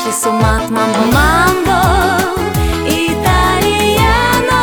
сошли с ума от мамбо. Мамбо итальяно.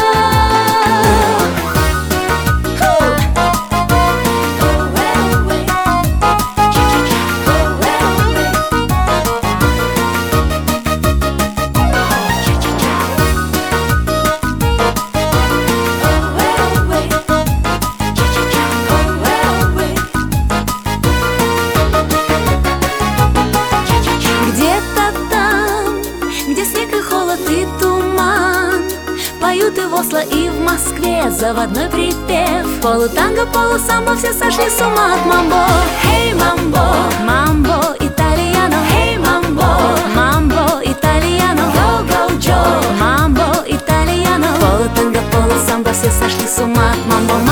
Где снег и холод и туман, поют и в Осло, и в Москве заводной припев. Полутанго, полусамбо, все сошли с ума от мамбо. Хей, мамбо, мамбо итальяно. Хей, мамбо, мамбо итальяно. Go, go, Joe, мамбо итальяно. Полутанго, полусамбо, все сошли с ума от мамбо.